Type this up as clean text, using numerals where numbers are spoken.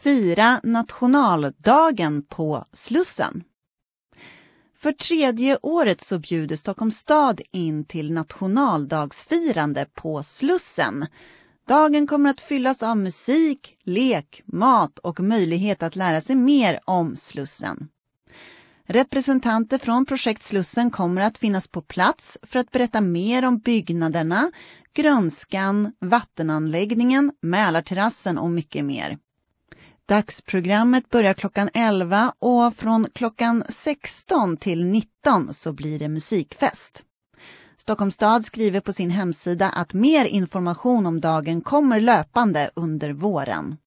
fira nationaldagen på Slussen. För 3:e året så bjuder Stockholms stad in till nationaldagsfirande på Slussen. Dagen kommer att fyllas av musik, lek, mat och möjlighet att lära sig mer om Slussen. Representanter från projekt Slussen kommer att finnas på plats för att berätta mer om byggnaderna, grönskan, vattenanläggningen, Mälarterrassen och mycket mer. Dagsprogrammet börjar klockan 11 och från klockan 16 till 19 så blir det musikfest. Stockholms stad skriver på sin hemsida att mer information om dagen kommer löpande under våren.